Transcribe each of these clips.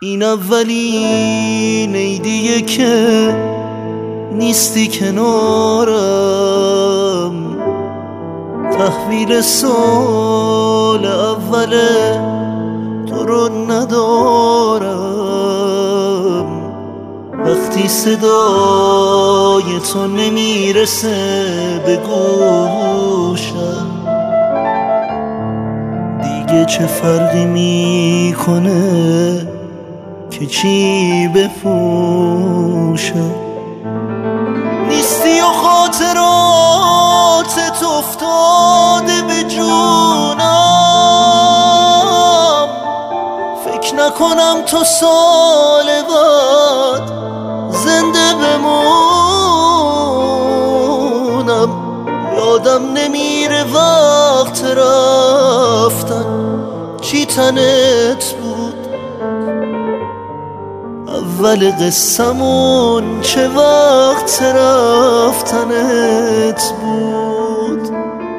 این اولین عیدیه که نیستی کنارم، تحویل سال اوله تو رو ندارم. وقتی صدای تو نمیرسه به گوشم، دیگه چه فرقی میکنه که چی بپوشم. نیستی و خاطراتت افتاده به جونم، فکر نکنم تو سال بعد زنده بمونم. یادم نمیره وقت رفتن چی تنت بود، اول قصمون چه وقت رفتنت بود.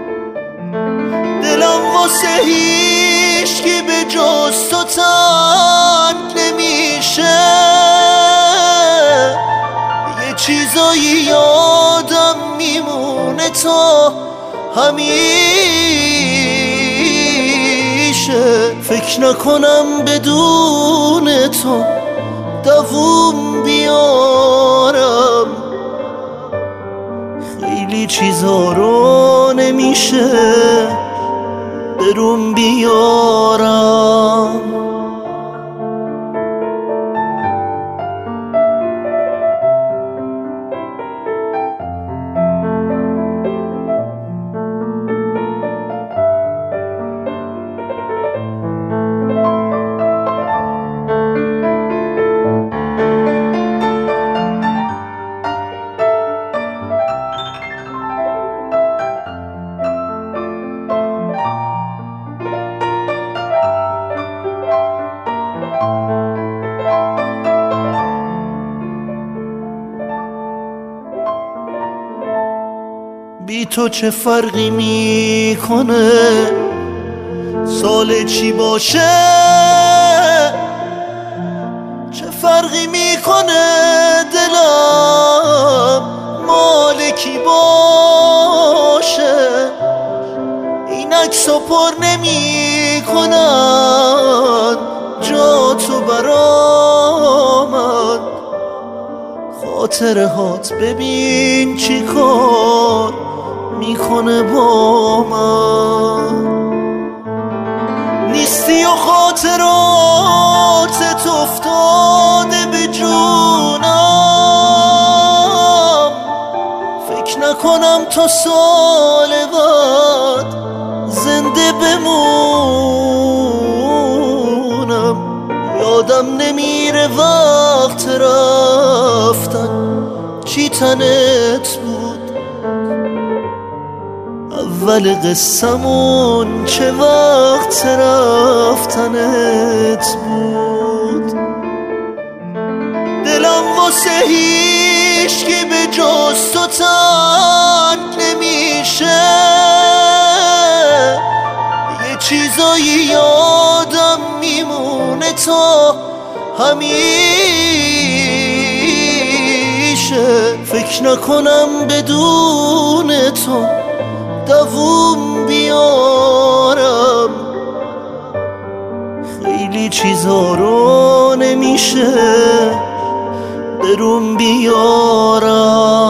دلم واسه هیچکی به جز تو تنگ نمیشه، یه چیزایی یادم میمونه تا همیشه. فکر نکنم بدون تو دووم بیارم، خیلی چیزا رو نمیشه برون بیارم. بی تو چه فرقی میکنه سال چی باشه، چه فرقی میکنه دلم مال کی باشه. این عکسا پر نمیکنن جا تو برامن، خاطره هات ببین چی کار میکنه با من. نیستی و خاطراتت افتاده به جونم، فکر نکنم تا سال بعد زنده بمونم. یادم نمیره وقت رفتن چی تنت بود، اول قصمون چه وقت رفتنت بود. دلم واسه هیچکی به جز تو تنگ نمیشه، یه چیزایی یادم میمونه تا همیشه. فکر نکنم بدون تو دووم بیارم، خیلی چیزا رو نمیشه برون بیارم.